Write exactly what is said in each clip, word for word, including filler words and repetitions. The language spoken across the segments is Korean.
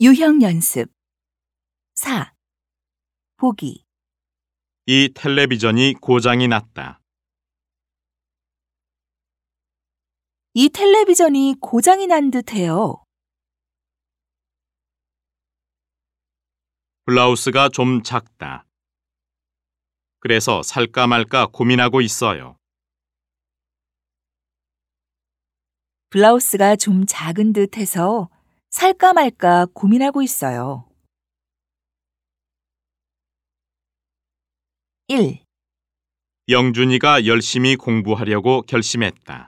유형 연습. 사. 보기. 이 텔레비전이 고장이 났다. 이 텔레비전이 고장이 난 듯해요. 블라우스가 좀 작다. 그래서 살까 말까 고민하고 있어요. 블라우스가 좀 작은 듯해서 살까 말까 고민하고 있어요. 일. 영준이가 열심히 공부하려고 결심했다.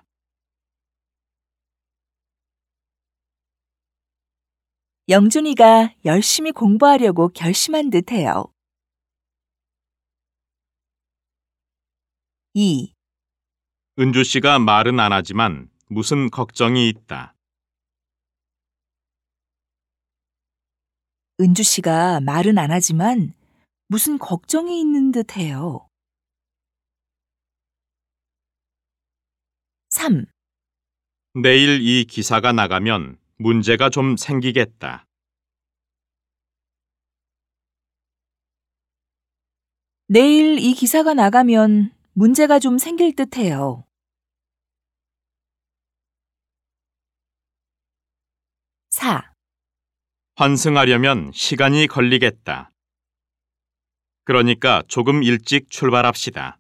영준이가 열심히 공부하려고 결심한 듯해요. 이. 은주 씨가 말은 안 하지만 무슨 걱정이 있다. 은주 씨가 말은 안 하지만 무슨 걱정이 있는 듯해요. 삼. 내일 이 기사가 나가면 문제가 좀 생기겠다. 내일 이 기사가 나가면 문제가 좀 생길 듯해요. 사. 환승하려면 시간이 걸리겠다. 그러니까 조금 일찍 출발합시다.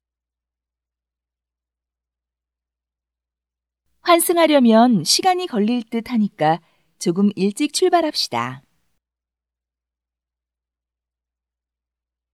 환승하려면 시간이 걸릴 듯 하니까 조금 일찍 출발합시다.